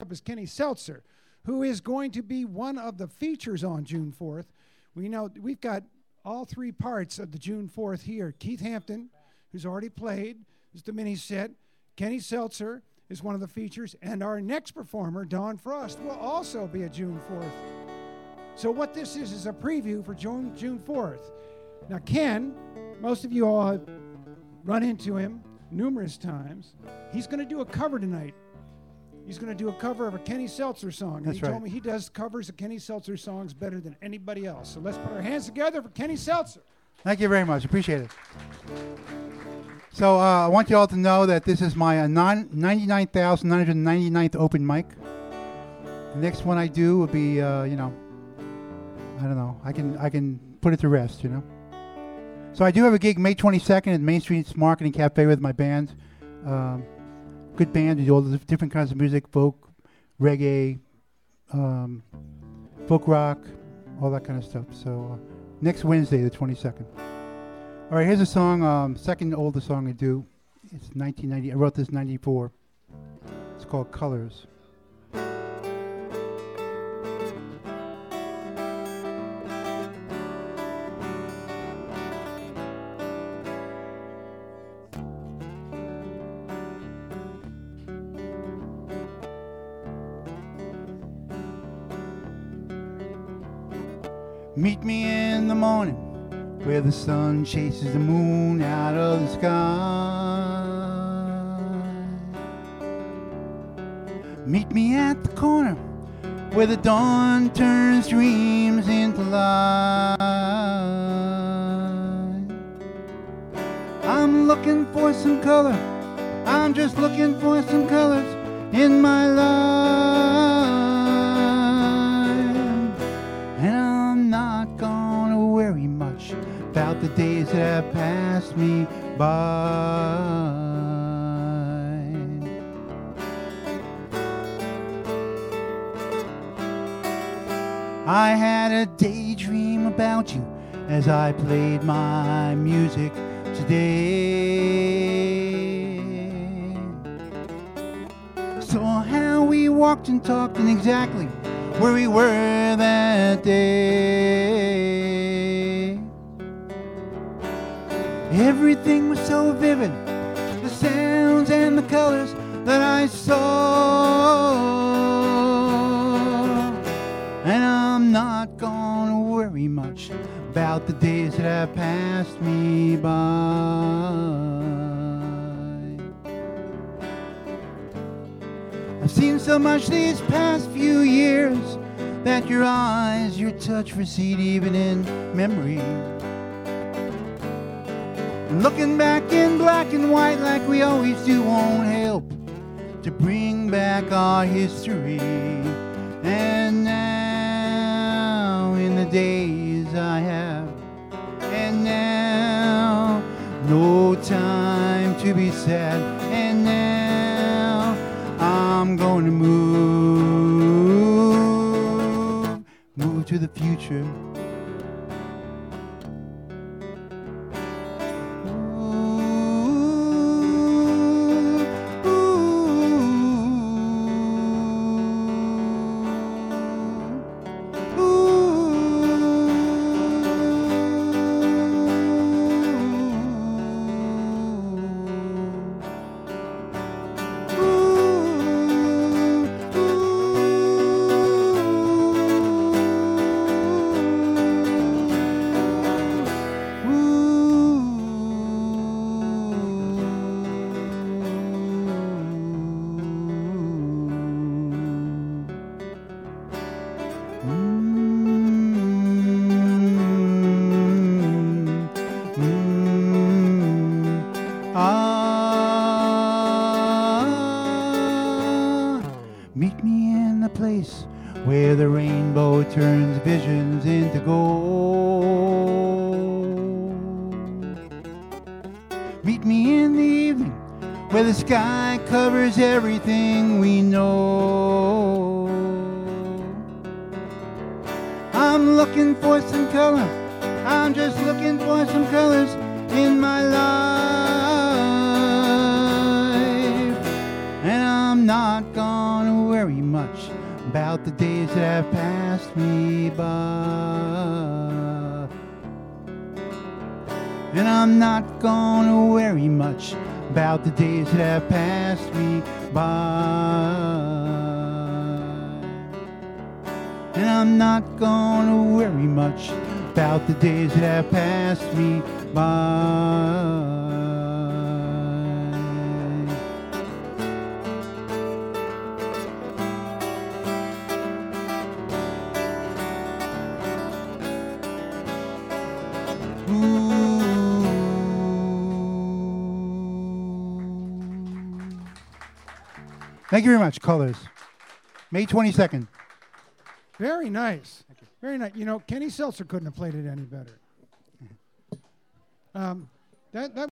up is Kenny Seltzer, who is going to be one of the features on June 4th. We know we've got all three parts of the June 4th here. Keith Hampton, who's already played, is the mini set. Kenny Seltzer is one of the features. And our next performer, Dawn Frost, will also be a June 4th. So what this is a preview for June 4th. Now, Ken, most of you all have run into him numerous times. He's going to do a cover tonight. He's going to do a cover of a Kenny Seltzer song. And he told me he does covers of Kenny Seltzer songs better than anybody else. So let's put our hands together for Kenny Seltzer. Thank you very much. Appreciate it. So I want you all to know that this is my 99,999th open mic. The next one I do will be, I don't know. I can put it to rest, So I do have a gig May 22nd at Main Street's Marketing Cafe with my band. Good band. We do all the different kinds of music, folk, reggae, folk rock, all that kind of stuff. So next Wednesday, the 22nd. All right, here's a song, second oldest song I do. It's 1990. I wrote this in 94. It's called Colors. Meet me in the morning where the sun chases the moon out of the sky. Meet me at the corner where the dawn turns dreams into light. I'm looking for some color. I'm just looking for some colors in my life. And I'm not gonna worry much about the days that have passed me by. I had a daydream about you as I played my music today. Saw how we walked and talked and exactly where we were that day. Everything was so vivid, the sounds and the colors that I saw. And I'm not gonna worry much about the days that have passed me by. I've seen so much these past few years that your eyes, your touch recede even in memory. Looking back in black and white like we always do won't help to bring back our history. And now in the days I have, and now no time to be sad, and now I'm going to move to the future. Meet me in the place where the rainbow turns visions into gold. Meet me in the evening where the sky covers everything we know. I'm looking for some color. I'm just looking for some colors in my life. And I'm not gonna worry much much about the days that have passed me by. And I'm not gonna worry much about the days that have passed me by. And I'm not gonna worry much about the days that have passed me by. Thank you very much, Colors. May 22nd. Very nice. Very nice. You know, Kenny Seltzer couldn't have played it any better. That